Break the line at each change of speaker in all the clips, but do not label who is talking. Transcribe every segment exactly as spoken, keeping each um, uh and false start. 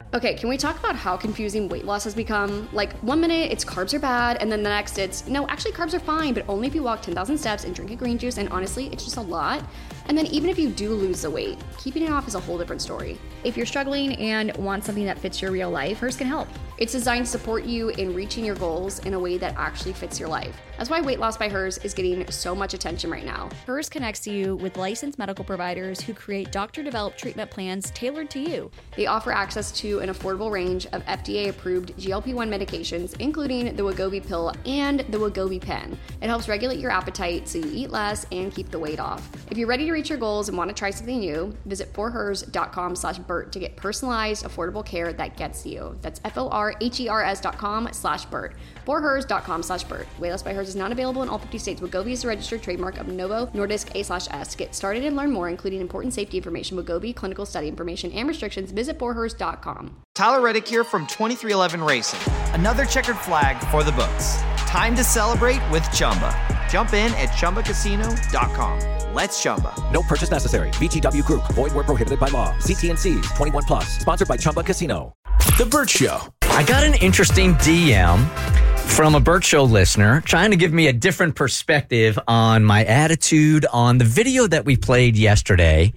Okay, can we talk about how confusing weight loss has become? Like, one minute it's carbs are bad, and then the next it's, no, actually carbs are fine, but only if you walk ten thousand steps and drink a green juice, and honestly, it's just a lot. And then even if you do lose the weight, keeping it off is a whole different story.
If you're struggling and want something that fits your real life, Hers can help.
It's designed to support you in reaching your goals in a way that actually fits your life. That's why Weight Loss by Hers is getting so much attention right now.
Hers connects you with licensed medical providers who create doctor-developed treatment plans tailored to you.
They offer access to an affordable range of F D A-approved G L P one medications, including the Wegovy pill and the Wegovy pen. It helps regulate your appetite so you eat less and keep the weight off. If you're ready to reach your goals and want to try something new, visit forhers.com slash Bert to get personalized, affordable care that gets you. That's F-O-R-H-E-R-S dot com slash Bert. forhers.com slash Bert. Weight Loss by Hers is not available in all fifty states. Wegovy is a registered trademark of Novo Nordisk A slash S. To get started and learn more, including important safety information, Wegovy, clinical study information, and restrictions, visit forhers dot com.
Tyler Reddick here from twenty-three eleven Racing. Another checkered flag for the books. Time to celebrate with Chumba. Jump in at Chumba Casino dot com. Let's Chumba.
No purchase necessary. V G W Group. Void where prohibited by law. See T and C's. twenty-one plus. Sponsored by Chumba Casino.
The Bert Show.
I got an interesting D M from a Bert Show listener trying to give me a different perspective on my attitude on the video that we played yesterday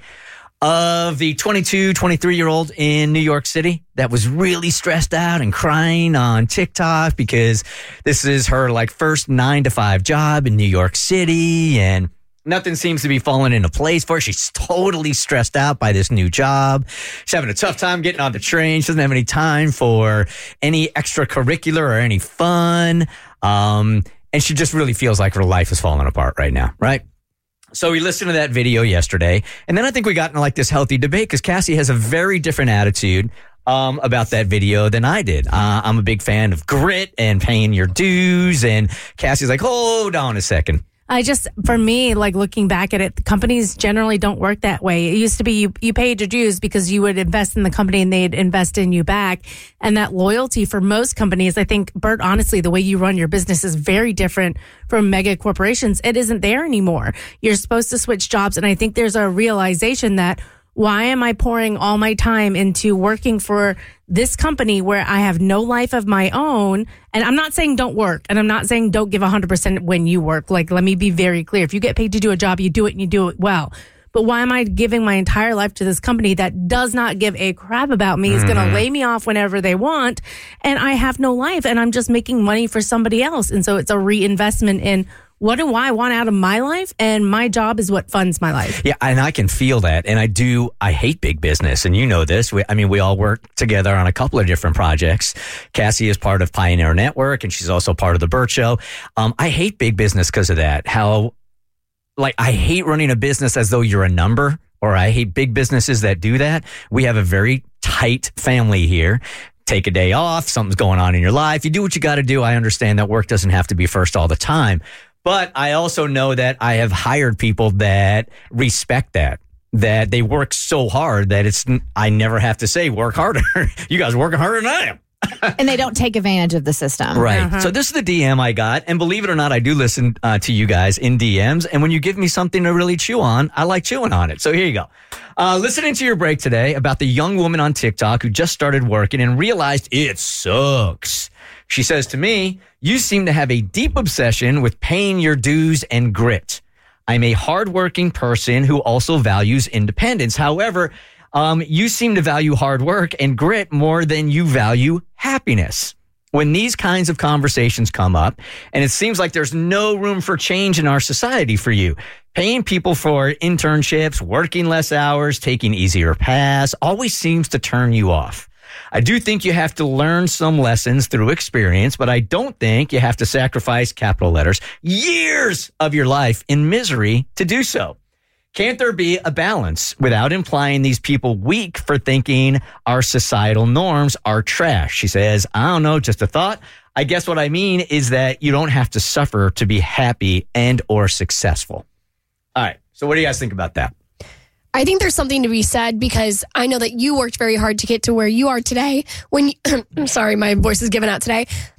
of the twenty-two, twenty-three-year-old in New York City that was really stressed out and crying on TikTok because this is her like first nine to five job in New York City and nothing seems to be falling into place for her. She's totally stressed out by this new job. She's having a tough time getting on the train. She doesn't have any time for any extracurricular or any fun. Um, and she just really feels like her life is falling apart right now, right? So we listened to that video yesterday, and then I think we got into like this healthy debate because Cassie has a very different attitude um, about that video than I did. Uh, I'm a big fan of grit and paying your dues, and Cassie's like, hold on a second.
I just, for me, like looking back at it, companies generally don't work that way. It used to be you, you paid your dues because you would invest in the company and they'd invest in you back. And that loyalty for most companies, I think, Bert, honestly, the way you run your business is very different from mega corporations. It isn't there anymore. You're supposed to switch jobs. And I think there's a realization that why am I pouring all my time into working for this company where I have no life of my own? And I'm not saying don't work. And I'm not saying don't give one hundred percent when you work. Like, let me be very clear. If you get paid to do a job, you do it and you do it well. But why am I giving my entire life to this company that does not give a crap about me, is mm-hmm. going to lay me off whenever they want, and I have no life, and I'm just making money for somebody else? And so it's a reinvestment in what do I want out of my life? And my job is what funds my life.
Yeah, and I can feel that. And I do, I hate big business. And you know this. We, I mean, we all work together on a couple of different projects. Cassie is part of Pioneer Network, and she's also part of the Bert Show. Um, I hate big business because of that. How, like, I hate running a business as though you're a number, or I hate big businesses that do that. We have a very tight family here. Take a day off, something's going on in your life. You do what you got to do. I understand that work doesn't have to be first all the time. But I also know that I have hired people that respect that, that they work so hard that it's, I never have to say, work harder. You guys are working harder than I am.
And they don't take advantage of the system.
Right.
Uh-huh.
So this is the D M I got. And believe it or not, I do listen uh, to you guys in D Ms. And when you give me something to really chew on, I like chewing on it. So here you go. Uh, listening to your break today about the young woman on TikTok who just started working and realized it sucks. She says to me, you seem to have a deep obsession with paying your dues and grit. I'm a hardworking person who also values independence. However, um, you seem to value hard work and grit more than you value happiness. When these kinds of conversations come up, and it seems like there's no room for change in our society for you, paying people for internships, working less hours, taking easier paths, always seems to turn you off. I do think you have to learn some lessons through experience, but I don't think you have to sacrifice, capital letters, years of your life in misery to do so. Can't there be a balance without implying these people weak for thinking our societal norms are trash? She says, I don't know, just a thought. I guess what I mean is that you don't have to suffer to be happy and or successful. All right. So what do you guys think about that?
I think there's something to be said because I know that you worked very hard to get to where you are today. When you, I'm sorry, my voice is giving out today.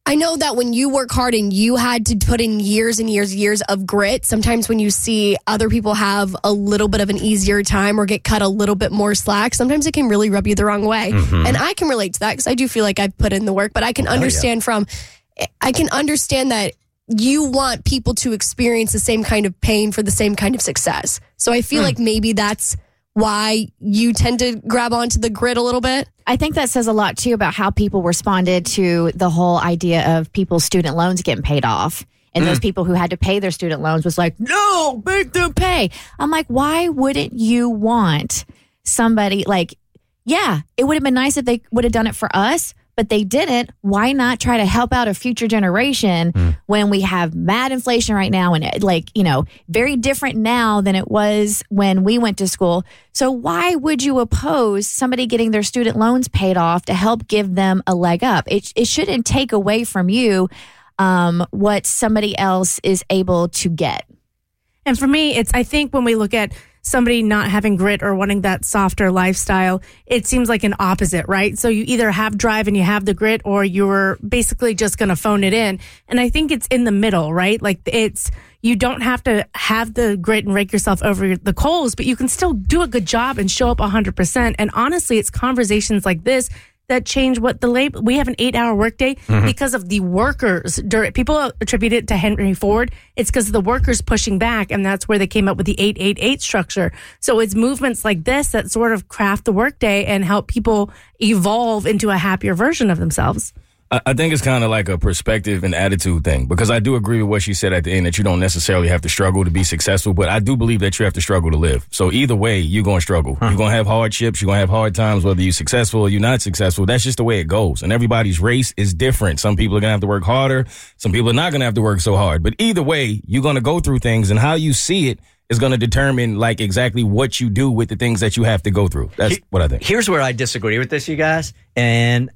I know that when you work hard and you had to put in years and years and years of grit, sometimes when you see other people have a little bit of an easier time or get cut a little bit more slack, sometimes it can really rub you the wrong way. Mm-hmm. And I can relate to that because I do feel like I've put in the work, but I can understand oh, yeah. from, I can understand that you want people to experience the same kind of pain for the same kind of success. So I feel mm. like maybe that's why you tend to grab onto the grit a little bit.
I think that says a lot, too, about how people responded to the whole idea of people's student loans getting paid off. And mm. those people who had to pay their student loans was like, no, make them pay. I'm like, why wouldn't you want somebody like, yeah, it would have been nice if they would have done it for us, but they didn't. Why not try to help out a future generation mm. when we have mad inflation right now and like, you know, very different now than it was when we went to school. So why would you oppose somebody getting their student loans paid off to help give them a leg up? It, it shouldn't take away from you um, what somebody else is able to get.
And for me, it's, I think when we look at somebody not having grit or wanting that softer lifestyle, it seems like an opposite, right? So you either have drive and you have the grit, or you're basically just going to phone it in. And I think it's in the middle, right? Like it's, you don't have to have the grit and rake yourself over the coals, but you can still do a good job and show up one hundred percent. And honestly, it's conversations like this that change what the labor. We have an eight-hour workday mm-hmm. because of the workers. People attribute it to Henry Ford. It's because of the workers pushing back, and that's where they came up with the eight eight eight structure. So it's movements like this that sort of craft the workday and help people evolve into a happier version of themselves.
I think it's kind of like a perspective and attitude thing, because I do agree with what she said at the end, that you don't necessarily have to struggle to be successful, but I do believe that you have to struggle to live. So either way, you're going to struggle. Huh. You're going to have hardships. You're going to have hard times, whether you're successful or you're not successful. That's just the way it goes. And everybody's race is different. Some people are going to have to work harder. Some people are not going to have to work so hard. But either way, you're going to go through things, and how you see it is going to determine like exactly what you do with the things that you have to go through. That's what I think.
Here's where I disagree with this, you guys. And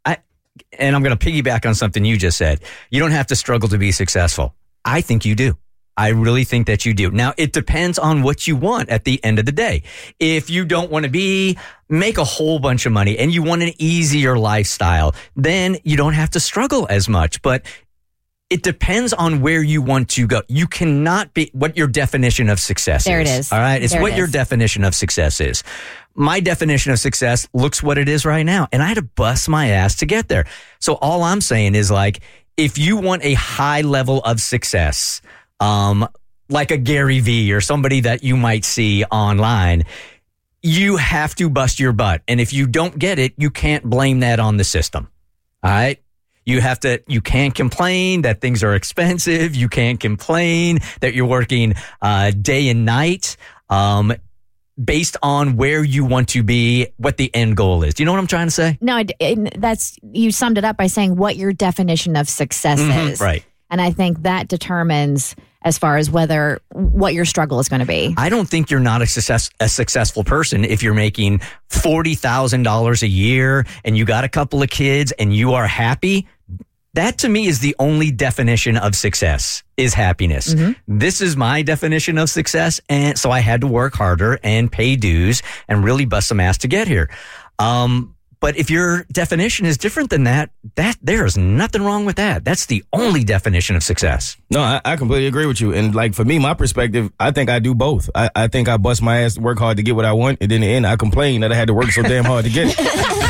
And I'm going to piggyback on something you just said. You don't have to struggle to be successful. I think you do. I really think that you do. Now, it depends on what you want at the end of the day. If you don't want to be, make a whole bunch of money and you want an easier lifestyle, then you don't have to struggle as much. But it depends on where you want to go. You cannot be what your definition of success
there
is.
There it is.
All right. It's
there
what
it
your
is.
definition of success is. My definition of success looks what it is right now. And I had to bust my ass to get there. So all I'm saying is like, if you want a high level of success, um, like a Gary Vee or somebody that you might see online, you have to bust your butt. And if you don't get it, you can't blame that on the system. All right. You have to, you can't complain that things are expensive. You can't complain that you're working uh, day and night. Um, based on where you want to be, what the end goal is. Do you know what I'm trying to say?
No, that's, you summed it up by saying what your definition of success
mm-hmm,
is.
Right.
And I think that determines as far as whether, what your struggle is going to be.
I don't think you're not a success, a successful person if you're making forty thousand dollars a year and you got a couple of kids and you are happy. That to me is the only definition of success, is happiness. Mm-hmm. This is my definition of success. And so I had to work harder and pay dues and really bust some ass to get here. Um, but if your definition is different than that, that there is nothing wrong with that. That's the only definition of success.
No, I, I completely agree with you. And like for me, my perspective, I think I do both. I, I think I bust my ass, work hard to get what I want. And then in the end, I complain that I had to work so damn hard to get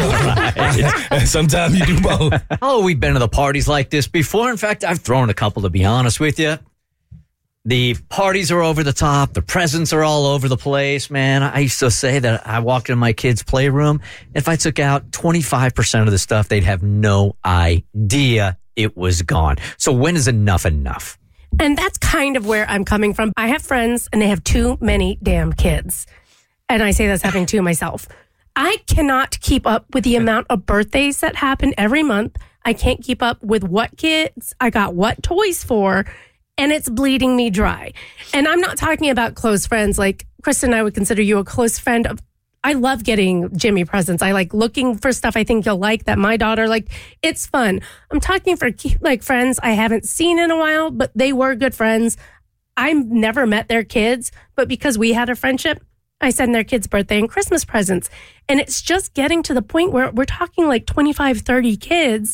it. Sometimes you do both.
Oh, we've been to the parties like this before. In fact, I've thrown a couple, to be honest with you. The parties are over the top. The presents are all over the place, man. I used to say that I walked in my kids' playroom. If I took out twenty-five percent of the stuff, they'd have no idea it was gone. So when is enough enough?
And that's kind of where I'm coming from. I have friends and they have too many damn kids. And I say that's having two myself. I cannot keep up with the amount of birthdays that happen every month. I can't keep up with what kids I got what toys for. And it's bleeding me dry. And I'm not talking about close friends. Like, Kristen, I would consider you a close friend. Of, I love getting Jimmy presents. I like looking for stuff I think you'll like that my daughter liked. It's fun. I'm talking for like friends I haven't seen in a while, but they were good friends. I've never met their kids, but because we had a friendship, I send their kids' birthday and Christmas presents. And it's just getting to the point where we're talking like twenty-five, thirty kids.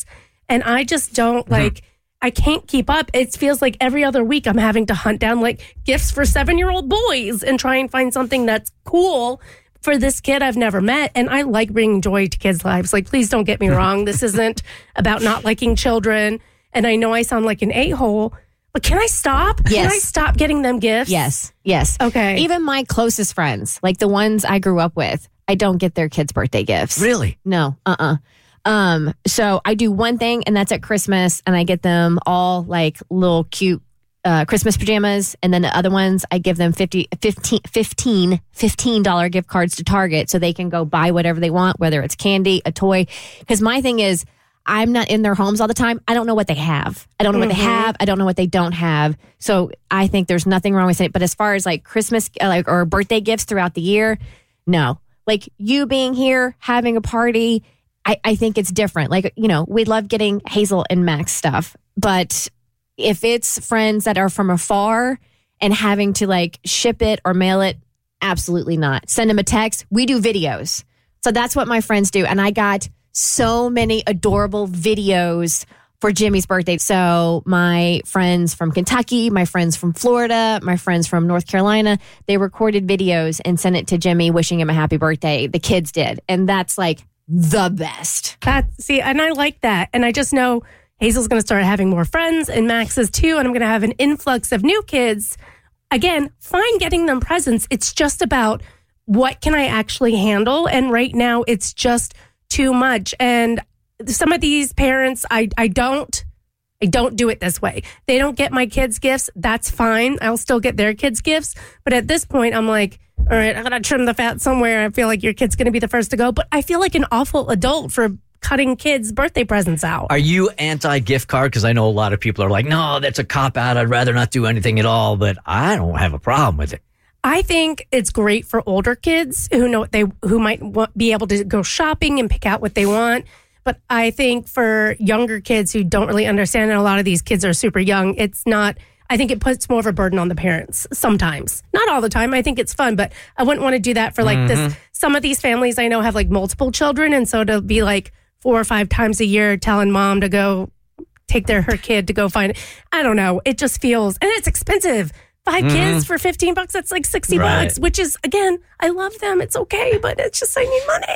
And I just don't like, I can't keep up. It feels like every other week I'm having to hunt down like gifts for seven year old boys and try and find something that's cool for this kid I've never met. And I like bringing joy to kids' lives. Like, please don't get me wrong. This isn't about not liking children. And I know I sound like an a-hole, but can I stop?
Yes.
Can I stop getting them gifts?
Yes. Yes.
Okay.
Even my closest friends, like the ones I grew up with, I don't get their kids' birthday gifts.
Really?
No. Uh-uh. Um, so I do one thing, and that's at Christmas, and I get them all like little cute uh, Christmas pajamas. And then the other ones, I give them fifty, fifteen, fifteen, fifteen dollars gift cards to Target so they can go buy whatever they want, whether it's candy, a toy. Because my thing is, I'm not in their homes all the time. I don't know what they have. I don't know mm-hmm. what they have. I don't know what they don't have. So I think there's nothing wrong with it. But as far as like Christmas uh, like or birthday gifts throughout the year, no. Like you being here, having a party, I, I think it's different. Like, you know, we love getting Hazel and Max stuff. But if it's friends that are from afar and having to like ship it or mail it, absolutely not. Send them a text. We do videos. So that's what my friends do. And I got so many adorable videos for Jimmy's birthday. So my friends from Kentucky, my friends from Florida, my friends from North Carolina, they recorded videos and sent it to Jimmy wishing him a happy birthday. The kids did. And that's like the best.
That, see, and I like that. And I just know Hazel's going to start having more friends and Max is too. And I'm going to have an influx of new kids. Again, fine getting them presents. It's just about what can I actually handle? And right now it's just too much. And some of these parents, I, I don't, I don't do it this way. They don't get my kids gifts. That's fine. I'll still get their kids gifts. But at this point, I'm like, all right, I gotta trim the fat somewhere. I feel like your kid's going to be the first to go. But I feel like an awful adult for cutting kids' birthday presents out.
Are you anti-gift card? Because I know a lot of people are like, no, that's a cop-out. I'd rather not do anything at all. But I don't have a problem with it.
I think it's great for older kids who know what they who might w- be able to go shopping and pick out what they want. But I think for younger kids who don't really understand, and a lot of these kids are super young, it's not. I think it puts more of a burden on the parents sometimes. Not all the time. I think it's fun, but I wouldn't want to do that for like mm-hmm. this. Some of these families I know have like multiple children, and so to be like four or five times a year telling mom to go take their her kid to go find it. I don't know. It just feels, and it's expensive. Five mm-hmm. kids for fifteen bucks, that's like sixty right. bucks, which is, again, I love them. It's okay, but it's just, I need money.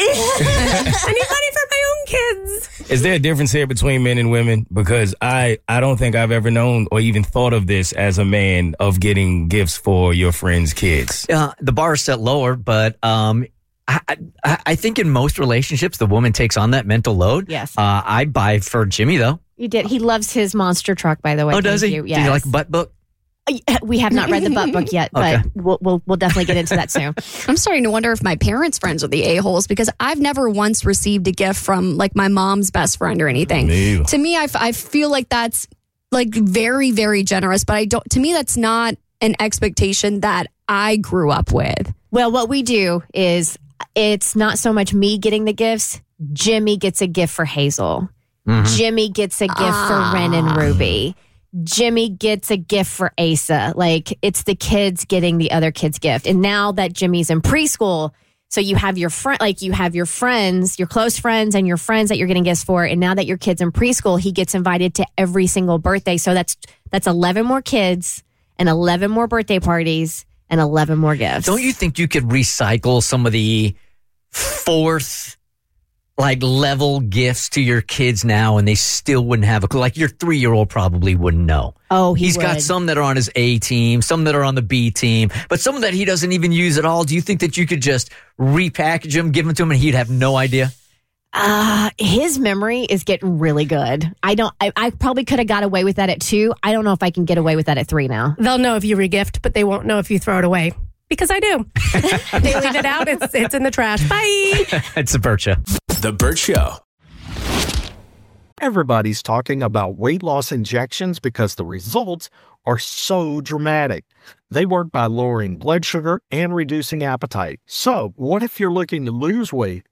I need money for my own kids.
Is there a difference here between men and women? Because I, I don't think I've ever known or even thought of this as a man of getting gifts for your friends' kids.
Uh, the bar is set lower, but um, I, I, I think in most relationships, the woman takes on that mental load.
Yes.
Uh, I buy for Jimmy, though.
You did. He loves his monster truck, by the way.
Oh, does
Thank
he?
You. Yes.
Do you like butt book?
We have not read the butt book yet, but
Okay.
we'll, we'll we'll definitely get into that soon.
I'm starting to wonder if my parents' friends are the a-holes because I've never once received a gift from like my mom's best friend or anything.
Ew.
To me, I, f- I feel like that's like very, very generous, but I don't, to me, that's not an expectation that I grew up with.
Well, what we do is it's not so much me getting the gifts. Jimmy gets a gift for Hazel.
Mm-hmm.
Jimmy gets a gift
Ah.
for Ren and Ruby. Jimmy gets a gift for Asa. Like, it's the kids getting the other kid's gift. And now that Jimmy's in preschool, so you have your friend, like you have your friends, your close friends and your friends that you're getting gifts for. And now that your kid's in preschool, he gets invited to every single birthday. So that's that's eleven more kids and eleven more birthday parties and eleven more gifts.
Don't you think you could recycle some of the fourth like level gifts to your kids now and they still wouldn't have a clue? Like your three-year-old probably wouldn't know.
Oh, he
He's
would.
got some that are on his A team, some that are on the B team, but some that he doesn't even use at all. Do you think that you could just repackage them, give them to him, and he'd have no idea?
Uh, his memory is getting really good. I don't, I, I probably could have got away with that at two. I don't know if I can get away with that at three now.
They'll know if you regift, but they won't know if you throw it away. Because I do. They leave it out. It's it's in the trash. Bye.
It's a Burt Show.
The Burt Show.
Everybody's talking about weight loss injections because the results are so dramatic. They work by lowering blood sugar and reducing appetite. So, what if you're looking to lose weight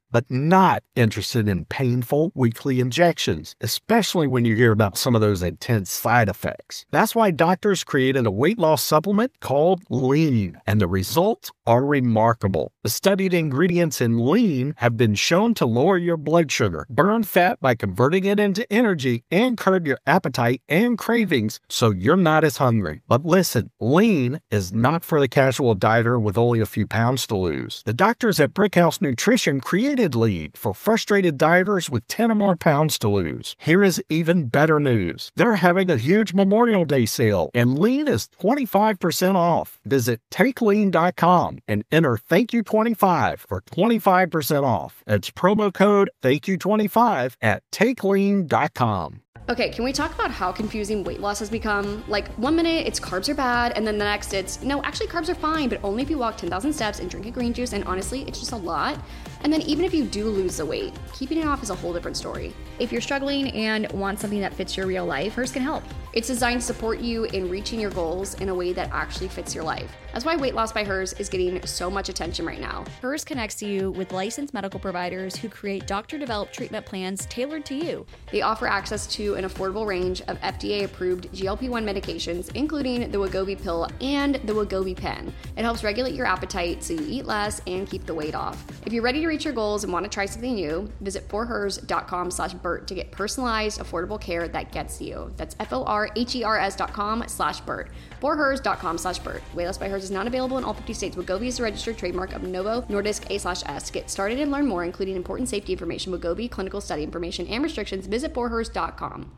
but not interested in painful weekly injections, especially when you hear about some of those intense side effects. That's why doctors created a weight loss supplement called Lean, and the results are remarkable. The studied ingredients in Lean have been shown to lower your blood sugar, burn fat by converting it into energy, and curb your appetite and cravings so you're not as hungry. But listen, Lean is not for the casual dieter with only a few pounds to lose. The doctors at Brickhouse Nutrition created Lean for frustrated dieters with ten or more pounds to lose. Here is even better news. They're having a huge Memorial Day sale, and Lean is twenty-five percent off. Visit take lean dot com and enter thank you twenty-five for twenty-five percent off. It's promo code thank you twenty-five at take lean dot com.
Okay, can we talk about how confusing weight loss has become? Like, one minute it's carbs are bad, and then the next it's, no, actually carbs are fine, but only if you walk ten thousand steps and drink a green juice, and honestly, it's just a lot. And then even if you do lose the weight, keeping it off is a whole different story.
If you're struggling and want something that fits your real life, Hers can help.
It's designed to support you in reaching your goals in a way that actually fits your life. That's why Weight Loss by Hers is getting so much attention right now.
Hers connects you with licensed medical providers who create doctor-developed treatment plans tailored to you.
They offer access to an affordable range of F D A-approved G L P one medications, including the Wegovy pill and the Wegovy pen. It helps regulate your appetite so you eat less and keep the weight off. If you're ready to reach your goals and want to try something new, visit for hers dot com slash Bert to get personalized, affordable care that gets you. That's F O R H E R S dot com slash Bert. for hers dot com slash Bert. Weight Loss by Hers is not available in all fifty states. Wegovy is a registered trademark of Novo Nordisk A slash S. Get started and learn more, including important safety information, Wegovy, clinical study information, and restrictions. Visit for hers dot com.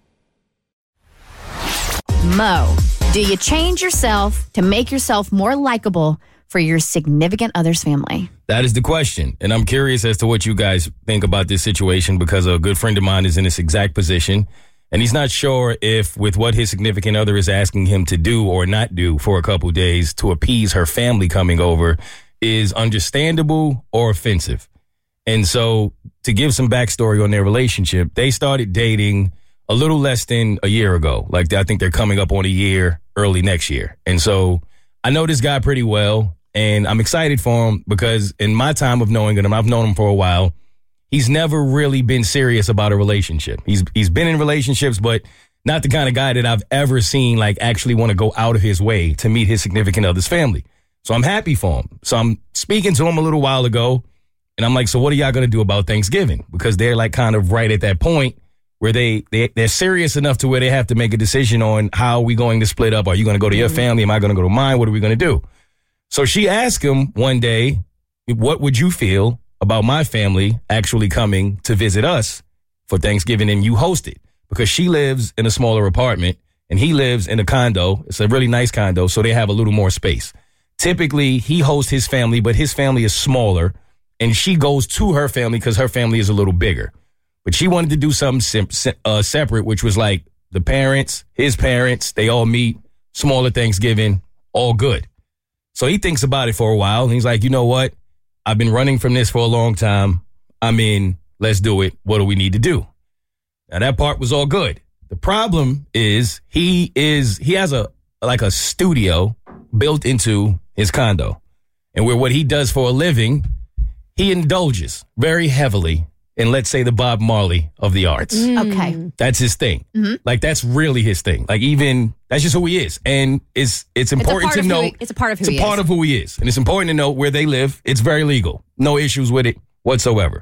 Mo, do you change yourself to make yourself more likable for your significant other's family?
That is the question. And I'm curious as to what you guys think about this situation, because a good friend of mine is in this exact position. And he's not sure if with what his significant other is asking him to do or not do for a couple days to appease her family coming over is understandable or offensive. And so to give some backstory on their relationship, they started dating a little less than a year ago. Like, I think they're coming up on a year early next year. And so I know this guy pretty well, and I'm excited for him because in my time of knowing him, I've known him for a while, he's never really been serious about a relationship. He's he's been in relationships, but not the kind of guy that I've ever seen like actually want to go out of his way to meet his significant other's family. So I'm happy for him. So I'm speaking to him a little while ago, and I'm like, so what are y'all going to do about Thanksgiving? Because they're like kind of right at that point where they, they, they're serious enough to where they have to make a decision on how are we going to split up? Are you going to go to your family? Am I going to go to mine? What are we going to do? So she asked him one day, what would you feel about my family actually coming to visit us for Thanksgiving and you host it? Because she lives in a smaller apartment and he lives in a condo. It's a really nice condo, so they have a little more space. Typically, he hosts his family, but his family is smaller, and she goes to her family because her family is a little bigger. But she wanted to do something sim- uh, separate, which was like the parents, his parents, they all meet, smaller Thanksgiving, all good. So he thinks about it for a while, and he's like, you know what? I've been running from this for a long time. I'm in. Let's do it. What do we need to do? Now, that part was all good. The problem is he is he has a like a studio built into his condo. And where what he does for a living, he indulges very heavily in, let's say, the Bob Marley of the arts.
Mm. Okay.
That's his thing.
Mm-hmm.
Like, that's really his thing. Like, even, that's just who he is. And it's it's important
it's
to know.
He, it's a part of who
it's
he
a part
is.
of who he is. And it's important to know where they live. It's very legal. No issues with it whatsoever.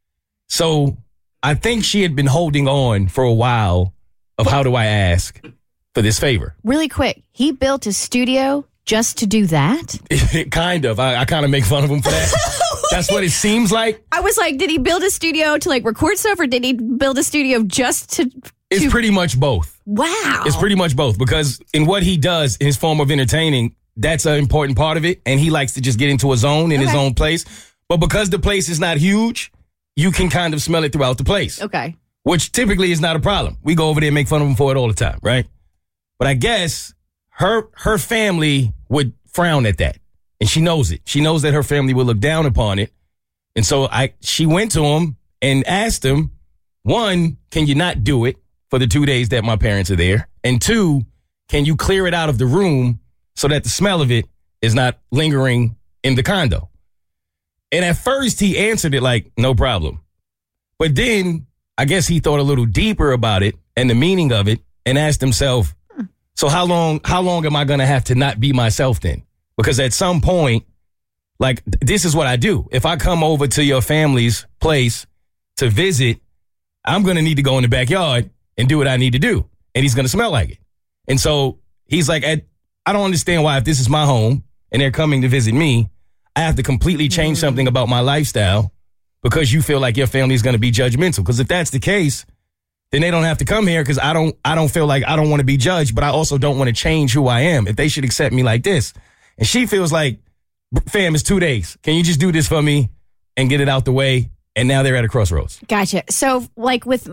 So I think she had been holding on for a while of how do I ask for this favor.
Really quick, he built a studio just to do that?
Kind of. I, I kind of make fun of him for that. That's what it seems like.
I was like, did he build a studio to like record stuff, or did he build a studio just to... to...
It's pretty much both.
Wow.
It's pretty much both, because in what he does, in his form of entertaining, that's an important part of it, and he likes to just get into a zone in okay. his own place. But because the place is not huge, you can kind of smell it throughout the place.
Okay.
Which typically is not a problem. We go over there and make fun of him for it all the time, right? But I guess her her family would frown at that. And she knows it. She knows that her family will look down upon it. And so I she went to him and asked him, one, can you not do it for the two days that my parents are there? And two, can you clear it out of the room so that the smell of it is not lingering in the condo? And at first he answered it like, no problem. But then I guess he thought a little deeper about it and the meaning of it and asked himself, so how long, how long am I going to have to not be myself then? Because at some point, like, this is what I do. If I come over to your family's place to visit, I'm going to need to go in the backyard and do what I need to do. And he's going to smell like it. And so he's like, I don't understand why if this is my home and they're coming to visit me, I have to completely change mm-hmm. something about my lifestyle because you feel like your family is going to be judgmental. Because if that's the case, then they don't have to come here because I don't, I don't feel like I don't want to be judged, but I also don't want to change who I am. If they should accept me like this. And she feels like, fam, it's two days. Can you just do this for me and get it out the way? And now they're at a crossroads.
Gotcha. So like with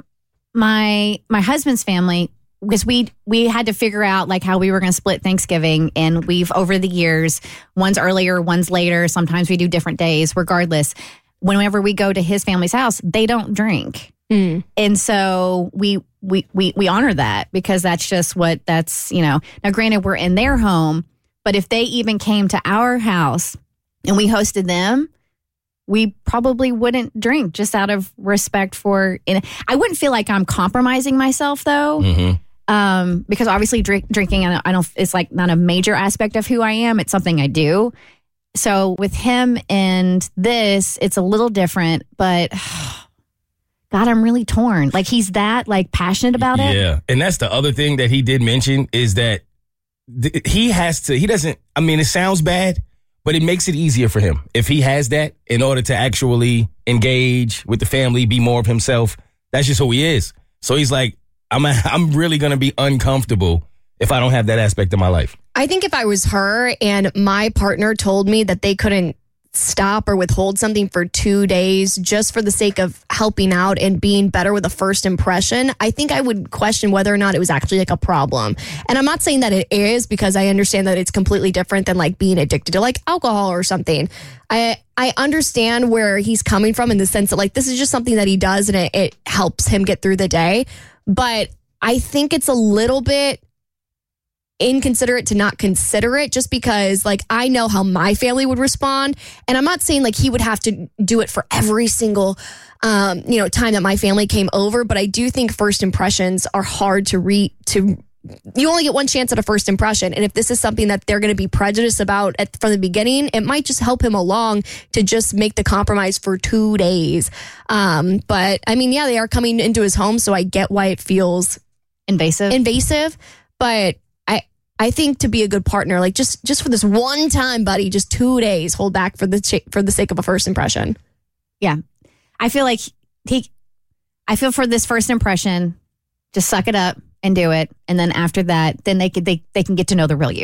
my my husband's family, because we we had to figure out like how we were going to split Thanksgiving, and we've over the years, one's earlier, one's later. Sometimes we do different days. Regardless, whenever we go to his family's house, they don't drink, mm. and so we we we we honor that because that's just what that's you know. Now, granted, we're in their home, but if they even came to our house and we hosted them, we probably wouldn't drink just out of respect for. I wouldn't feel like I'm compromising myself though. Mm-hmm. Um, because obviously drink, drinking, I don't, I don't, it's like not a major aspect of who I am. It's something I do. So with him and this, it's a little different, but God, I'm really torn. Like he's that like passionate about it.
Yeah. And that's the other thing that he did mention is that th- he has to, he doesn't, I mean, it sounds bad, but it makes it easier for him if he has that in order to actually engage with the family, be more of himself. That's just who he is. So he's like, I'm a, I'm really going to be uncomfortable if I don't have that aspect of my life.
I think if I was her and my partner told me that they couldn't stop or withhold something for two days just for the sake of helping out and being better with a first impression, I think I would question whether or not it was actually like a problem. And I'm not saying that it is because I understand that it's completely different than like being addicted to like alcohol or something. I I understand where he's coming from in the sense that like this is just something that he does and it, it helps him get through the day. But I think it's a little bit inconsiderate to not consider it just because like I know how my family would respond, and I'm not saying like he would have to do it for every single um you know time that my family came over, but I do think first impressions are hard to re to you only get one chance at a first impression, and if this is something that they're going to be prejudiced about at, from the beginning, it might just help him along to just make the compromise for two days. Um but I mean, yeah, they are coming into his home, so I get why it feels
invasive
invasive but I think to be a good partner, like just, just for this one time, buddy, just two days, hold back for the ch- for the sake of a first impression.
Yeah, I feel like he. I feel for this first impression, just suck it up and do it, and then after that, then they could they they can get to know the real you.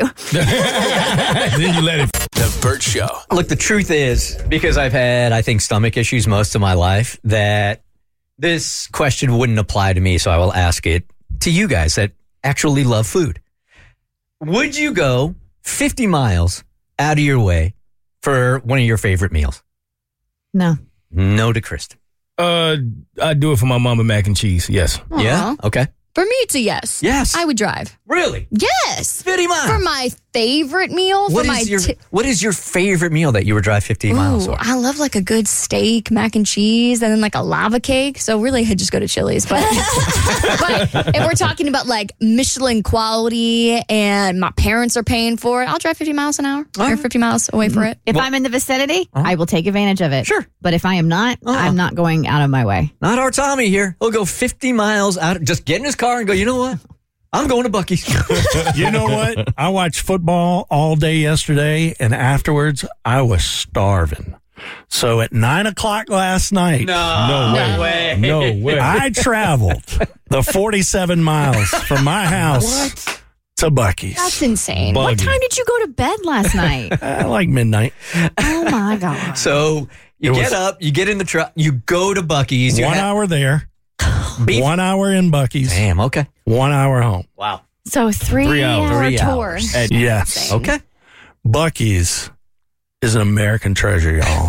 Then you let it.
The Bert Show.
Look, the truth is, because I've had, I think, stomach issues most of my life, that this question wouldn't apply to me. So I will ask it to you guys that actually love food. Would you go fifty miles out of your way for one of your favorite meals?
No.
No to Kristen.
Uh, I'd do it for my mama mac and cheese. Yes.
Aww.
Yeah? Okay.
For me, it's a yes.
Yes.
I would drive.
Really?
Yes.
fifty miles.
For my favorite meal.
What
for
is
my
your
t-
What is your favorite meal that you would drive fifty miles
Ooh,
for?
I love like a good steak, mac and cheese, and then like a lava cake. So really, I'd just go to Chili's. But, but if we're talking about like Michelin quality and my parents are paying for it, I'll drive fifty miles an hour or fifty miles away for it.
If well, I'm in the vicinity, uh-huh. I will take advantage of it.
Sure.
But if I am not, uh-huh. I'm not going out of my way.
Not our Tommy here. He'll go fifty miles out. Just get in his car and go, you know what? I'm going to Buc-ee's.
You know what? I watched football all day yesterday, and afterwards, I was starving. So at nine o'clock last night,
no,
no
way.
way. No way.
I traveled the forty-seven miles from my house
what?
to Buc-ee's.
That's insane.
Buggy.
What time did you go to bed last night?
Uh, like midnight.
Oh, my God.
So you
It
get
was-
up, you get in the truck, you go to Buc-ee's. You
One
have-
hour there,
Beef?
one hour in Buc-ee's,
Damn, okay.
one hour home.
Wow.
So three,
Three hours.
hour
Three
tour.
hours.
At-
Yes.
Okay.
Buc-ee's is an American treasure, y'all.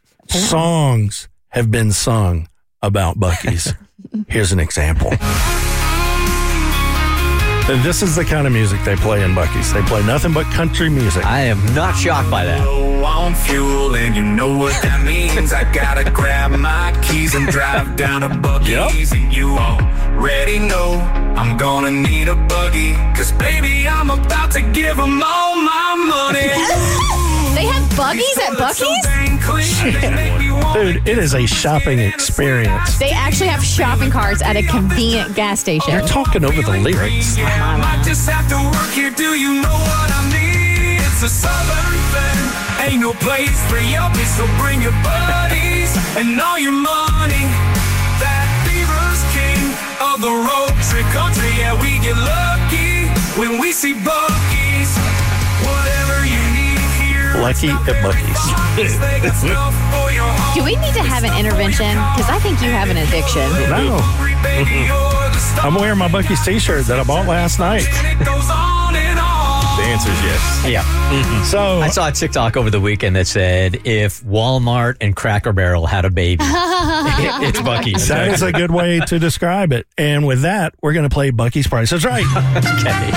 Songs have been sung about Buc-ee's. Here's an example. And this is the kind of music they play in Buc-ee's. They play nothing but country music.
I am not shocked by that.
Low on fuel, and you know what that means. I gotta grab my keys and drive down to Buc-ee's. And you already know I'm gonna need a buggy. Cause baby, I'm about to give them all my money.
They have buggies at Buc-ee's?
Dude, it is a shopping experience.
They actually have shopping carts at a convenient gas station.
You're talking over the lyrics.
I might just have to work here. Do you know what I need? It's a southern thing. Ain't no place for yuppies, so bring your buddies and all your money. That Beaver's king of the road trip country. Yeah, we get lucky when we see Buc-ee's. Whatever you need here.
Lucky at Buc-ee's.
Do we need to have an intervention? Because I think you have an addiction.
No. I'm wearing my Buc-ee's t-shirt that I bought last night.
The answer is yes.
Yeah. Mm-hmm.
So
I saw a TikTok over the weekend that said if Walmart and Cracker Barrel had a baby, it, it's Buc-ee's.
That is a good way to describe it. And with that, we're going to play Buc-ee's Price is Right.
Okay.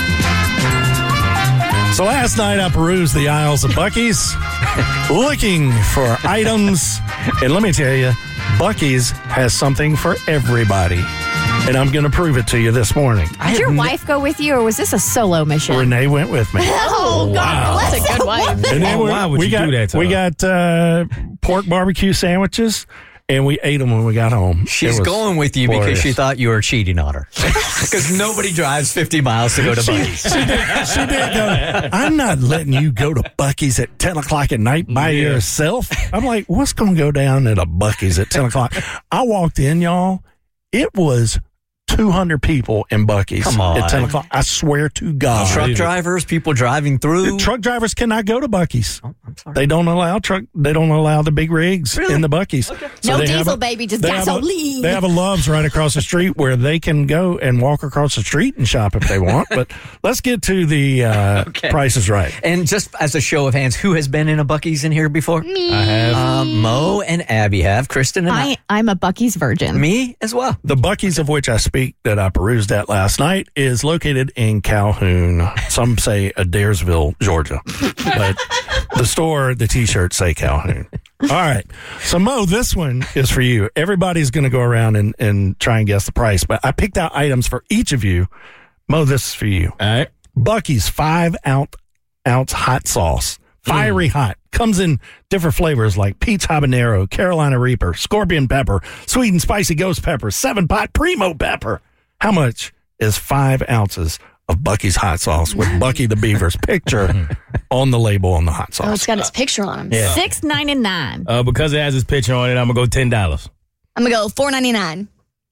So last night I perused the aisles of Buc-ee's looking for items. And let me tell you, Buc-ee's has something for everybody. And I'm going to prove it to you this morning.
Did your wife go with you, or was this a solo mission?
Renee went with me.
Oh, God. That's a good wife.
And then we,
Why would
we
you
got,
do that to
We
her?
got uh, pork barbecue sandwiches, and we ate them when we got home.
She's
It was
going with you
glorious.
because she thought you were cheating on her. Because nobody drives fifty miles to go to Buc-ee's.
She did, she did go, I'm not letting you go to Buc-ee's at ten o'clock at night by
Yeah.
yourself. I'm like, what's going to go down at a Buc-ee's at ten o'clock? I walked in, y'all. It was two hundred people in Buc-ee's
Come on.
at ten o'clock. I swear to God.
Truck drivers, people driving through.
The truck drivers cannot go to Buc-ee's.
Oh, I'm sorry.
They don't allow truck. They don't allow the big rigs
Really?
in the Buc-ee's.
No
they have
diesel,
a-
baby, just
they have a-
gasoline.
They have a Love's right across the street where they can go and walk across the street and shop if they want. But let's get to the uh,
Okay.
Price is Right.
And just as a show of hands, who has been in a Buc-ee's in here before?
Me.
I have.
Um, Mo and Abby have. Kristen and I.
I, I'm a Buc-ee's virgin.
Me as well.
The Buc-ee's of which I speak that I perused at last night is located in Calhoun. Some say Adairsville, Georgia. But the store, the T-shirts say Calhoun. All right. So, Mo, this one is for you. Everybody's going to go around and, and try and guess the price, but I picked out items for each of you. Mo, this is for you.
All right.
Buc-ee's five ounce, ounce hot sauce. Fiery hot. Comes in different flavors like Pete's Habanero, Carolina Reaper, Scorpion Pepper, Sweet and Spicy Ghost Pepper, Seven Pot Primo Pepper. How much is five ounces of Buc-ee's hot sauce with Bucky the Beaver's picture on the label on the hot sauce?
Oh, it's got its picture on him.
Yeah.
Six ninety nine.
Uh, because it has his picture on it, I'm going to go ten dollars.
I'm going to go four ninety-nine.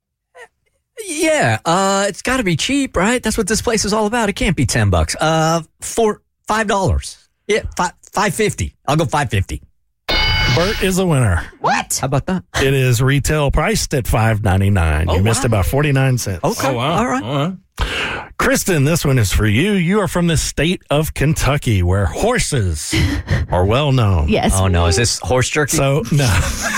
Yeah, uh, it's got to be cheap, right? That's what this place is all about. It can't be ten bucks. Uh, four, five dollars. Yeah, five, five fifty. I'll go five fifty.
Bert is the winner.
What?
How about that?
It is retail priced at five ninety-nine.
Oh,
You missed
wow.
about forty-nine cents.
Okay,
Oh, wow.
all right.
All right.
Kristen, this one is for you. You are from the state of Kentucky, where horses are well known.
Yes.
Oh no, is this horse jerky?
So, no.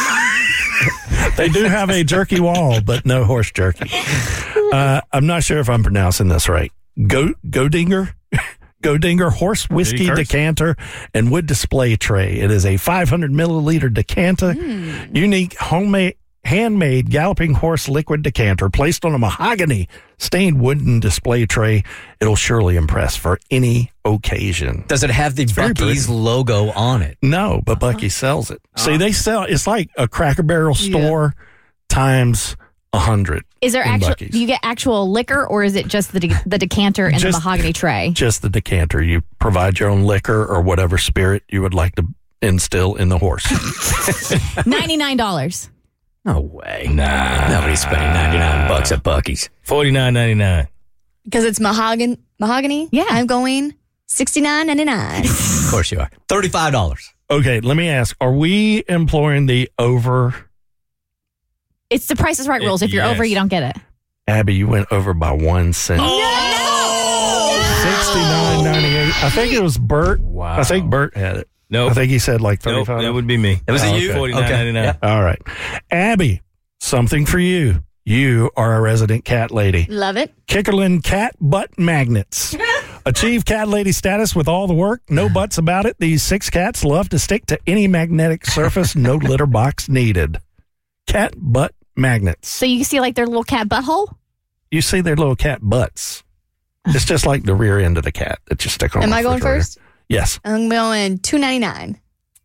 They do have a jerky wall, but no horse jerky. Uh, I'm not sure if I'm pronouncing this right. Go Godinger? Godinger horse whiskey
Did he curse?
decanter and wood display tray. It is a five hundred milliliter decanter, unique homemade, handmade galloping horse liquid decanter placed on a mahogany stained wooden display tray. It'll surely impress for any occasion.
Does it have the
very
Buc-ee's
pretty.
logo on it?
No, but Bucky sells it. See, they sell. It's like a Cracker Barrel store times a hundred.
Is there
in
actual?
Buc-ee's.
Do you get actual liquor, or is it just the de- the decanter and
Just-
the mahogany tray?
Just the decanter. You provide your own liquor or whatever spirit you would like to instill in the horse.
Ninety nine dollars.
No way.
Nah.
Nobody's spending ninety-nine bucks at Buc-ee's.
forty-nine ninety-nine.
Because it's mahogany. Mahogany?
Yeah.
I'm going sixty-nine ninety-nine.
Of course you are. thirty-five dollars.
Okay, let me ask: are we employing the over?
It's the Price is Right rules. If you're
Yes.
over, you don't get it.
Abby, you went over by one cent. Sixty-nine ninety-eight. I think it was Bert.
Wow.
I think Bert had it.
Nope.
I think he said like
Nope,
thirty-five.
that would be me.
It was
Oh,
a you?
okay.
forty-nine ninety-nine.
Yeah.
All right, Abby, something for you. you are a resident cat lady.
Love it.
Kickerland Cat Butt Magnets. Achieve cat lady status with all the work. No butts about it. These six cats love to stick to any magnetic surface. No litter box needed. Cat butt magnets.
So you see like their little cat butthole?
You see their little cat butts. It's just like the rear end of the cat that you stick on.
Am
the
I going
refrigerator.
first?
Yes.
I'm going two ninety-nine.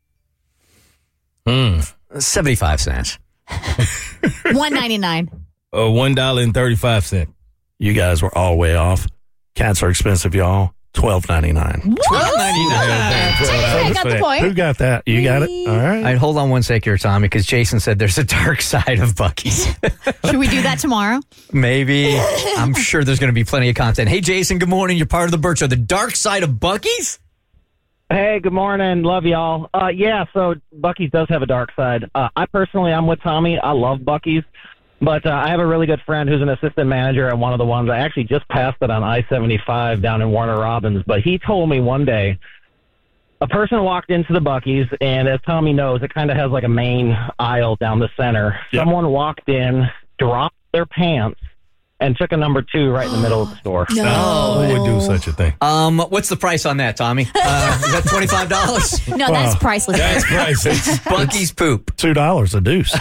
Mm. seventy-five cents.
one ninety-nine.
Uh, one dollar and thirty-five cents.
You guys were all way off. Cats are expensive, y'all. twelve ninety-nine.
twelve ninety-nine.
I got the point.
Who got that? You got it? All right.
All right, hold on one sec here, Tommy, because Jason said there's a dark side of Buc-ee's.
Should we do that tomorrow?
Maybe. I'm sure there's going to be plenty of content. Hey, Jason, good morning. You're part of the Burt Show. The dark side of Buc-ee's?
Hey, good morning. Love y'all. Uh, yeah, so Buc-ee's does have a dark side. Uh, I personally, I'm with Tommy. I love Buc-ee's. But uh, I have a really good friend who's an assistant manager at one of the ones. I actually just passed it on I seventy-five down in Warner Robins. But he told me one day a person walked into the Buc-ee's, and as Tommy knows, it kind of has like a main aisle down the center.
Yep.
Someone walked in, dropped their pants, and took a number two right in the middle of the store.
No. Oh, who would do such a thing?
Um, what's the price on that, Tommy? Uh, is that twenty-five dollars?
No, that's priceless.
That's priceless.
Buc-ee's poop.
Two dollars a deuce.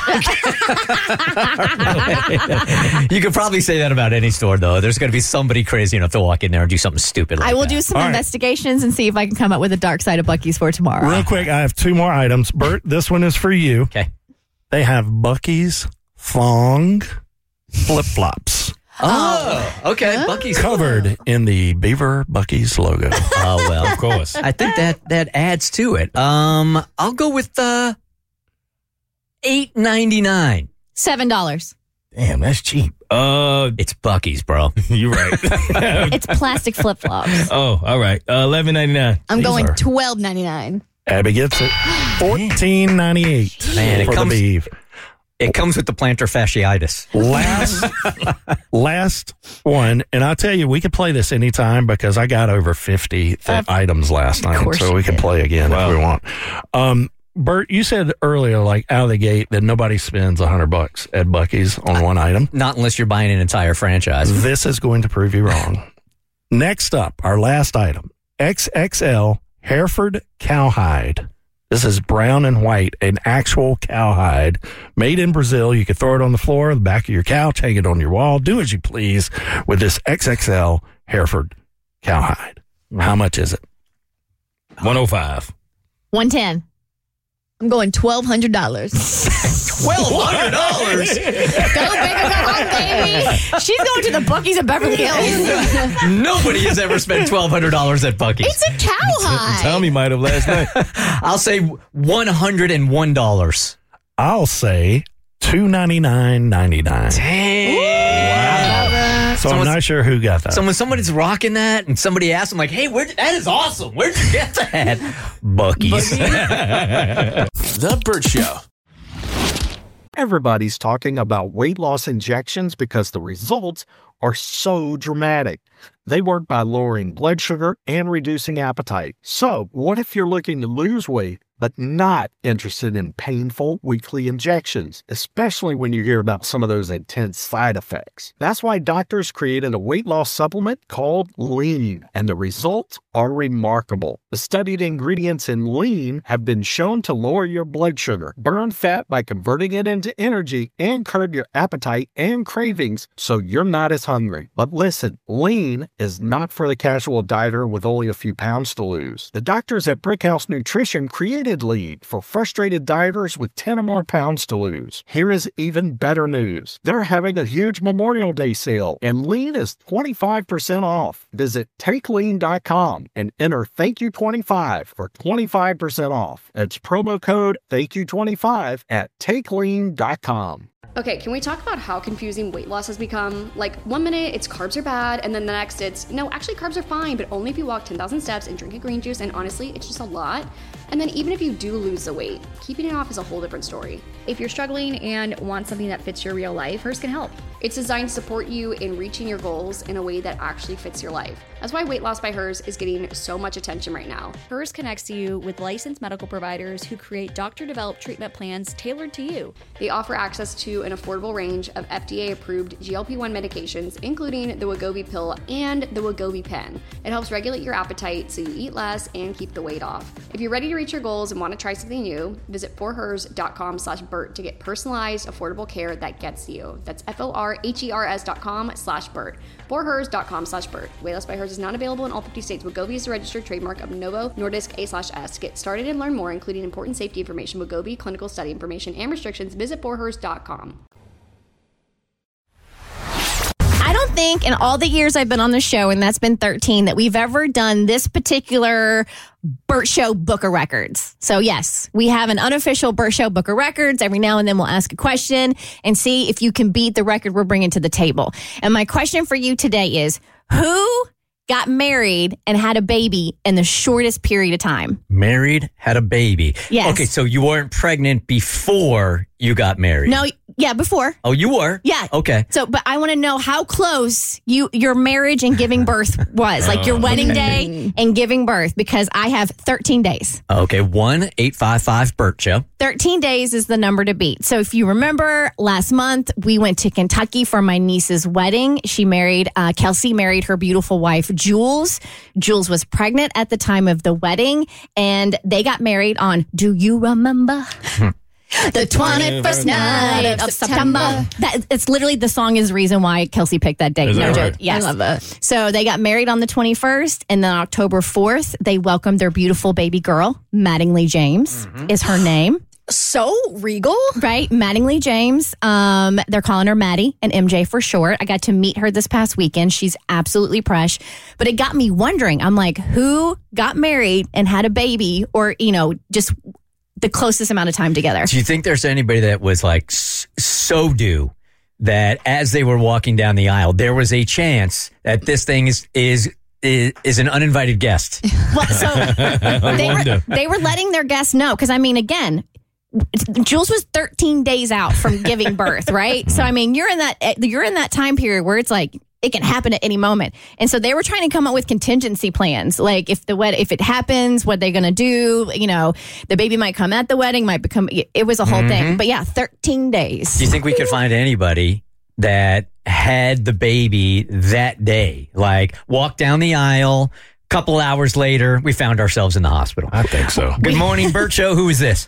You could probably say that about any store, though. There's going to be somebody crazy enough to walk in there and do something stupid like
I will
that.
do some
All right.
investigations and see if I can come up with a dark side of Buc-ee's for tomorrow.
Real quick, I have two more items. Bert, this one is for you.
Okay.
They have Buc-ee's thong flip-flops.
Oh, okay. Buc-ee's
covered in the Beaver Buc-ee's logo.
Oh, well.
Of course.
I think that that adds to it. Um, I'll go with uh, eight ninety-nine.
Seven dollars.
Damn, that's cheap. Uh,
It's Buc-ee's, bro.
you're right.
It's plastic flip flops.
Oh, all right. Uh, eleven ninety-nine.
I'm
These
going
are-
twelve ninety-nine.
Abby gets it. fourteen ninety-eight
Man, it
for
comes-
the Beav.
It comes with the plantar fasciitis.
Last, last one, and I'll tell you, we could play this anytime because I got over fifty th- items last night,
course
so
you
we can
did.
play again
Wow.
if we want. Um, Bert, you said earlier, like out of the gate, that nobody spends a hundred bucks at Buc-ee's on one item.
Not unless you're buying an entire franchise.
This is going to prove you wrong. Next up, our last item: X X L Hereford cowhide. This is brown and white, an actual cowhide made in Brazil. You can throw it on the floor, the back of your couch, hang it on your wall, do as you please with this X X L Hereford cowhide. How much is it?
one oh five.
one ten.
I'm going twelve hundred dollars.
twelve hundred dollars?
Go big or go home, baby.
She's going to the Buc-ee's in Beverly Hills.
Nobody has ever spent twelve hundred dollars at Buc-ee's.
It's a cowhide.
Tommy might have last night.
I'll say one hundred one dollars.
I'll say two ninety-nine ninety-nine.
Damn.
So
Someone's-
I'm not sure who got that.
So when somebody's rocking that and somebody asks them like, hey, where that is awesome. Where'd you get that? Buc-ee's.
The Burt Show.
Everybody's talking about weight loss injections because the results are so dramatic. They work by lowering blood sugar and reducing appetite. So, what if you're looking to lose weight but not interested in painful weekly injections, especially when you hear about some of those intense side effects? That's why doctors created a weight loss supplement called Lean, and the results are remarkable. The studied ingredients in Lean have been shown to lower your blood sugar, burn fat by converting it into energy, and curb your appetite and cravings so you're not as hungry. But listen, Lean is not for the casual dieter with only a few pounds to lose. The doctors at Brickhouse Nutrition created Lean for frustrated dieters with ten or more pounds to lose. Here is even better news. They're having a huge Memorial Day sale, and Lean is twenty-five percent off. Visit take lean dot com and enter thank you twenty-five for twenty-five percent off. It's promo code thank you twenty-five at take lean dot com.
Okay, can we talk about how confusing weight loss has become? Like, one minute it's carbs are bad, and then the next it's, no, actually carbs are fine, but only if you walk ten thousand steps and drink a green juice, and honestly, it's just a lot. And then even if you do lose the weight, keeping it off is a whole different story.
If you're struggling and want something that fits your real life, Hers can help.
It's designed to support you in reaching your goals in a way that actually fits your life. That's why Weight Loss by Hers is getting so much attention right now.
Hers connects you with licensed medical providers who create doctor-developed treatment plans tailored to you.
They offer access to an affordable range of F D A-approved G L P one medications, including the Wegovy pill and the Wegovy pen. It helps regulate your appetite so you eat less and keep the weight off. If you're ready to reach your goals and want to try something new, visit forhers.com slash Bert to get personalized, affordable care that gets you. That's F-O-R-H-E-R-S dot com slash Bert. forhers.com slash Bert. Weight Loss by Hers is not available in all fifty states. Wegovy is a registered trademark of Novo Nordisk A slash S. To get started and learn more, including important safety information, Wegovy, clinical study information, and restrictions, visit forhers dot com.
I don't think in all the years I've been on the show, and that's been thirteen, that we've ever done this particular Bert Show Book of Records. So yes, we have an unofficial Bert Show Book of Records. Every now and then we'll ask a question and see if you can beat the record we're bringing to the table. And my question for you today is, who got married and had a baby in the shortest period of time?
Married, had a baby.
Yes.
Okay, so you weren't pregnant before you got married.
No, yeah, before.
Oh, you were?
Yeah.
Okay.
So, but I want to know how close you your marriage and giving birth was, like your
Oh,
wedding
okay.
day and giving birth, because I have thirteen days.
Okay, one eight five five Bert Show.
thirteen days is the number to beat. So if you remember, last month we went to Kentucky for my niece's wedding. She married, uh, Kelsey married her beautiful wife, Jules. Jules was pregnant at the time of the wedding, and they got married on, do you remember? The twenty-first night of September. That, it's literally, the song is the reason why Kelsey picked that date.
Is
No
that
joke.
right?
Yes.
I love that.
So they got married on the twenty-first, and then October fourth, they welcomed their beautiful baby girl. Mattingly James is her name.
So regal.
Right? Mattingly James. Um, they're calling her Maddie and M J for short. I got to meet her this past weekend. She's absolutely fresh. But it got me wondering, I'm like, who got married and had a baby, or, you know, just the closest amount of time together?
Do you think there's anybody that was like s- so due that as they were walking down the aisle, there was a chance that this thing is is is, is an uninvited guest?
Well, so they were,
wonder.
they were letting their guests know. Because, I mean, again, Jules was thirteen days out from giving birth, right? So, I mean, you're in that you're in that time period where it's like, it can happen at any moment. And so they were trying to come up with contingency plans. Like, if the wed- if it happens, what they're going to do, you know, the baby might come at the wedding, might become, it was a whole
Mhm.
thing. But yeah, thirteen days.
Do you think we could find anybody that had the baby that day? Like, walk down the aisle, couple hours later, we found ourselves in the hospital.
I think so.
Good morning, Bert Show. Who is this?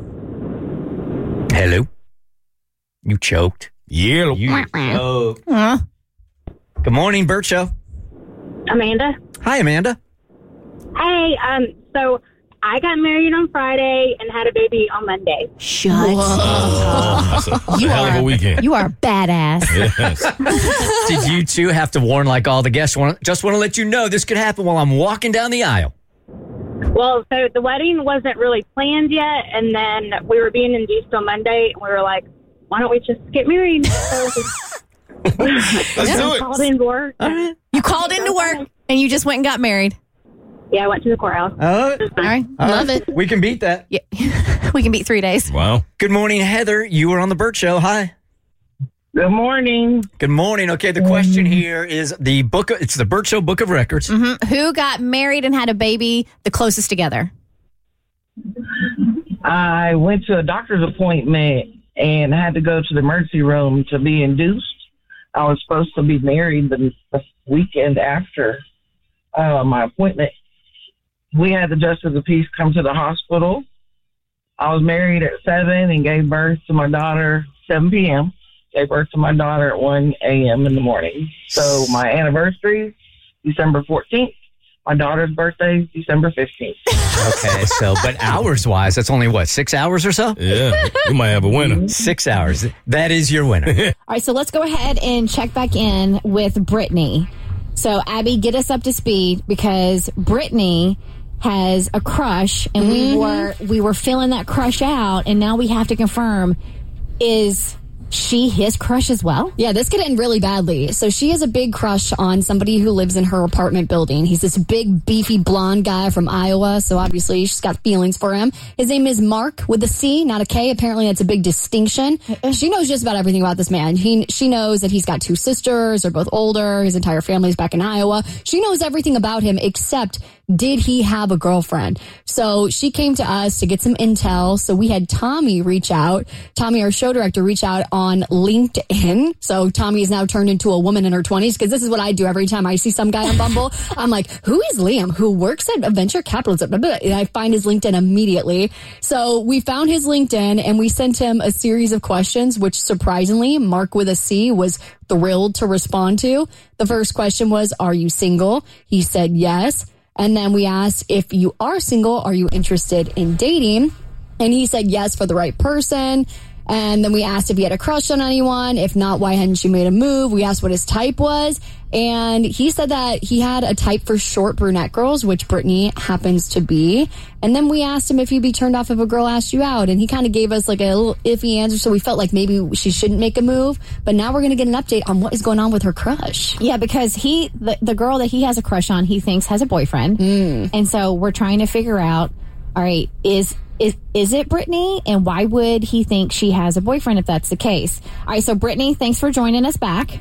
Hello? You choked.
Yeah.
You choked.
Huh?
Good morning, Bert Show.
Amanda.
Hi, Amanda.
Hey, um, so I got married on Friday and had a baby on Monday.
Shut
Oh, that's a, that's a hell of a weekend.
You are badass.
Yes.
Did you two have to warn like all the guests? Want just want to let you know this could happen while I'm walking down the aisle.
Well, so the wedding wasn't really planned yet, and then we were being induced on Monday, and we were like, why don't we just get married? So
Let's do it.
Called in work.
You called into work and you just went and got married.
Yeah, I went to the courthouse.
Oh,
All right. Love it.
We can beat that.
Yeah. We can beat three days.
Wow.
Good morning, Heather. You were on the Bert Show. Hi.
Good morning.
Good morning. Okay, the question here is the book. Of, it's the Bert Show Book of Records.
Mm-hmm. Who got married and had a baby the closest together?
I went to a doctor's appointment and had to go to the emergency room to be induced. I was supposed to be married the, the weekend after uh, my appointment. We had the justice of the peace come to the hospital. I was married at seven and gave birth to my daughter seven p.m. Gave birth to my daughter at one a.m. in the morning. So my anniversary, December fourteenth. My daughter's birthday is December fifteenth.
Okay, so, but hours wise, that's only what, six hours or so?
Yeah, you might have a winner.
Six hours. That is your winner.
All right, so let's go ahead and check back in with Brittany. So, Abby, get us up to speed, because Brittany has a crush, and we were we were filling that crush out, and now we have to confirm, is she his crush as well?
Yeah, this could end really badly. So she has a big crush on somebody who lives in her apartment building. He's this big, beefy, blonde guy from Iowa, so obviously she's got feelings for him. His name is Mark with a C, not a K. Apparently that's a big distinction. She knows just about everything about this man. He, she knows that he's got two sisters. They're both older. His entire family's back in Iowa. She knows everything about him except did he have a girlfriend? So she came to us to get some intel. So we had Tommy reach out. Tommy, our show director, reach out on LinkedIn. So Tommy is now turned into a woman in her twenties because this is what I do every time I see some guy on Bumble. I'm like, who is Liam? Who works at venture capitalism? And I find his LinkedIn immediately. So we found his LinkedIn and we sent him a series of questions, which surprisingly, Mark with a C was thrilled to respond to. The first question was, are you single? He said yes. And then we asked, if you are single, are you interested in dating? And he said yes for the right person. And then we asked if he had a crush on anyone. If not, why hadn't you made a move? We asked what his type was. And he said that he had a type for short brunette girls, which Brittany happens to be. And then we asked him if he'd be turned off if a girl asked you out. And he kind of gave us like a little iffy answer. So we felt like maybe she shouldn't make a move. But now we're going to get an update on what is going on with her crush.
Yeah, because he, the, the girl that he has a crush on, he thinks has a boyfriend.
Mm.
And so we're trying to figure out, all right, is Is is it Brittany? And why would he think she has a boyfriend if that's the case? All right, so Brittany, thanks for joining us back.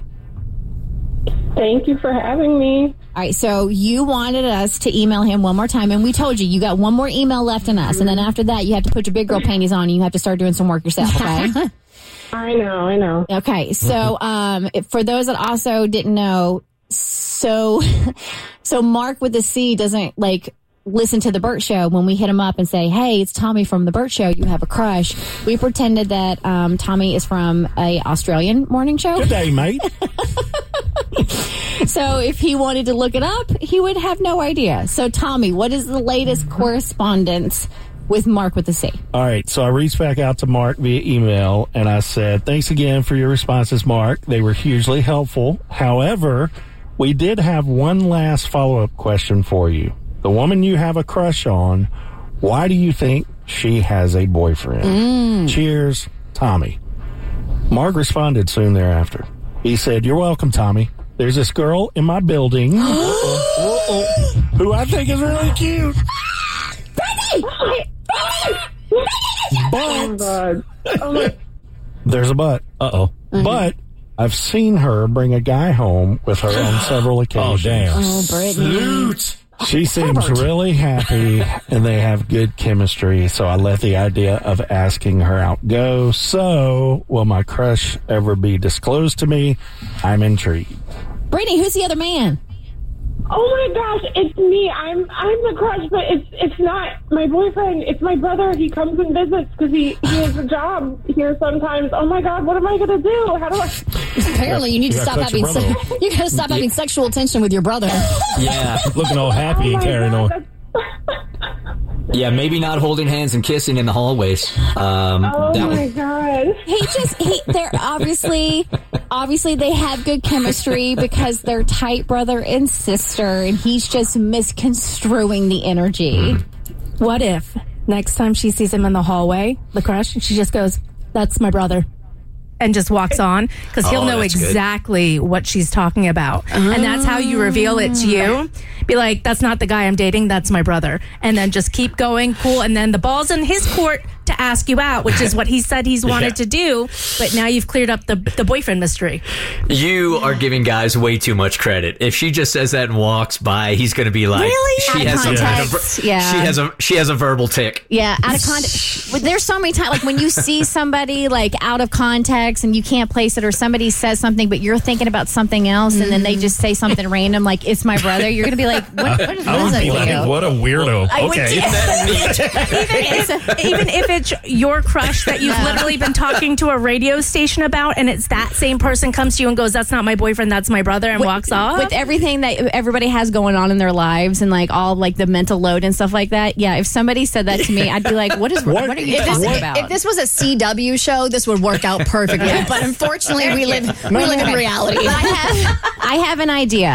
Thank you for having me.
All right, so you wanted us to email him one more time, and we told you you got one more email left in us, and then after that you have to put your big girl panties on and you have to start doing some work yourself, okay?
I know, I know.
Okay, so um, for those that also didn't know, so so Mark with the C doesn't like listen to the Burt Show. When we hit him up and say, hey, it's Tommy from the Burt Show, you have a crush, we pretended that um, Tommy is from a Australian morning show.
Good day, mate.
So if he wanted to look it up, he would have no idea. So Tommy, what is the latest correspondence with Mark with the C?
All right, so I reached back out to Mark via email, and I said, thanks again for your responses, Mark. They were hugely helpful. However, we did have one last follow-up question for you. The woman you have a crush on, why do you think she has a boyfriend?
Mm.
Cheers, Tommy. Mark responded soon thereafter. He said, you're welcome, Tommy. There's this girl in my building who I think is really cute. But there's a but.
Uh-oh.
Mm-hmm.
But I've seen her bring a guy home with her on several occasions.
Oh, damn.
Oh, Brittany.
She seems really happy, and they have good chemistry, so I let the idea of asking her out go. So, will my crush ever be disclosed to me? I'm intrigued.
Brittany, who's the other man?
Oh my gosh, it's me. I'm I'm the crush, but it's it's not my boyfriend. It's my brother. He comes and visits because he, he has a job here sometimes. Oh my God, what am I gonna do? How do I?
Apparently, you need to
You
stop
gotta
having
cut your
se-
brother
you gotta stop having sexual tension with your brother.
Yeah.
Looking all happy
Oh
and
my
carrying
God,
on.
that's-
Yeah, maybe not holding hands and kissing in the hallways. Um,
Oh
that
my
would-
God.
He just he they're obviously obviously they have good chemistry because they're tight brother and sister, and he's just misconstruing the energy.
What if next time she sees him in the hallway, the crush, she just goes, that's my brother, and just walks on, because he'll
Oh,
know
that's good.
exactly what she's talking about. And that's how you reveal it to you. Be like, that's not the guy I'm dating, that's my brother. And then just keep going, cool. And then the ball's in his court to ask you out, which is what he said he's wanted
Yeah.
to do. But now you've cleared up the the boyfriend mystery.
You are giving guys way too much credit. If she just says that and walks by, he's going to be like,
Really?
she
Out of
has
context,
a,
yeah.
she has a she has a verbal tick.
Yeah, out of context. There's so many times, like when you see somebody like out of context and you can't place it, or somebody says something, but you're thinking about something else, and then they just say something random, like it's my brother. You're gonna be like, what, what is
I would
that
be
to
like,
you?
what a weirdo.
I would
Okay.
even, if, even if it's your crush that you've literally been talking to a radio station about, and it's that same person comes to you and goes, that's not my boyfriend, that's my brother, and
With-
walks off.
With everything that everybody has going on in their lives and like all like the mental load and stuff like that. Yeah, if somebody said that to me, I'd be like, what is what,
What-
are you
If
talking
this,
about?
if this was a C W show, this would work out perfectly. But unfortunately, we live we live in reality.
But I have I have an idea.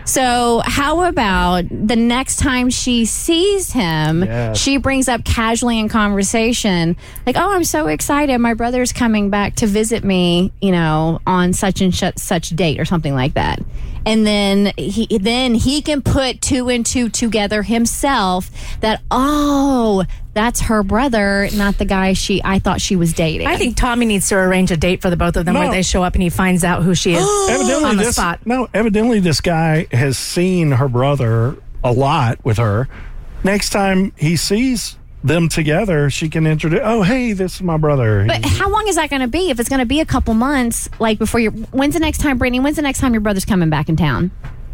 So how about the next time she sees him,
Yes.
she brings up casually in conversation, like, oh, I'm so excited. My brother's coming back to visit me, you know, on such and sh- such date or something like that. And then he then he can put two and two together himself that, oh, that's her brother, not the guy she I thought she was dating.
I think Tommy needs to arrange a date for the both of them
No.
where they show up and he finds out who she is
evidently
on the
this,
spot.
No, evidently this guy has seen her brother a lot with her. Next time he sees them together, she can introduce, oh, hey, this is my brother.
But how long is that going to be? If it's going to be a couple months, like before you're, when's the next time, Brittany, when's the next time your brother's coming back in town?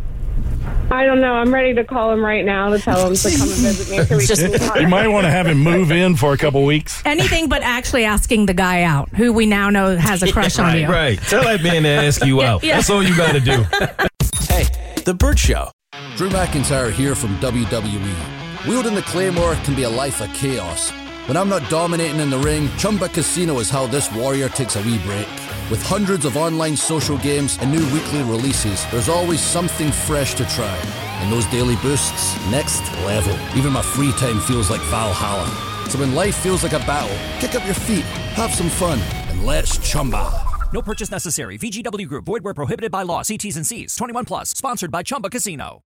I don't know. I'm ready to call him right now to tell him to come and visit me. So we can talk.
You might want to have him move in for a couple weeks.
Anything but actually asking the guy out, who we now know has a crush on
right,
you.
right. Tell that man to ask you out.
yeah.
That's all you got to do.
Hey, The Burt Show. Drew McIntyre here from W W E. Wielding the Claymore can be a life of chaos. When I'm not dominating in the ring, Chumba Casino is how this warrior takes a wee break. With hundreds of online social games and new weekly releases, there's always something fresh to try. And those daily boosts, next level. Even my free time feels like Valhalla. So when life feels like a battle, kick up your feet, have some fun, and let's Chumba.
No purchase necessary. V G W Group. Void where prohibited by law. See T's and C's. twenty-one plus. Sponsored by Chumba Casino.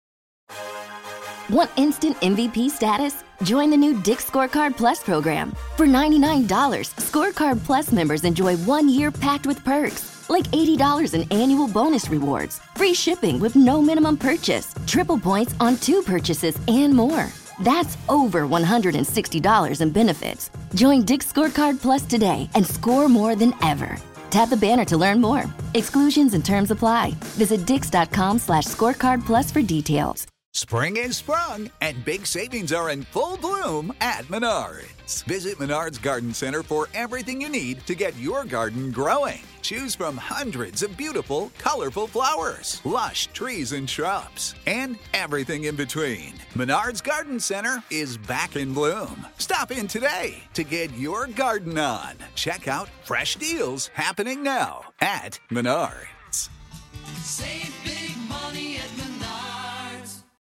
Want instant M V P status? Join the new Dick's Scorecard Plus program. For ninety-nine dollars, Scorecard Plus members enjoy one year packed with perks, like eighty dollars in annual bonus rewards, free shipping with no minimum purchase, triple points on two purchases, and more. That's over one hundred sixty dollars in benefits. Join Dick's Scorecard Plus today and score more than ever. Tap the banner to learn more. Exclusions and terms apply. Visit dix.com slash scorecard plus for details.
Spring is sprung, and big savings are in full bloom at Menards. Visit Menards Garden Center for everything you need to get your garden growing. Choose from hundreds of beautiful, colorful flowers, lush trees and shrubs, and everything in between. Menards Garden Center is back in bloom. Stop in today to get your garden on. Check out fresh deals happening now at Menards.
Save big money.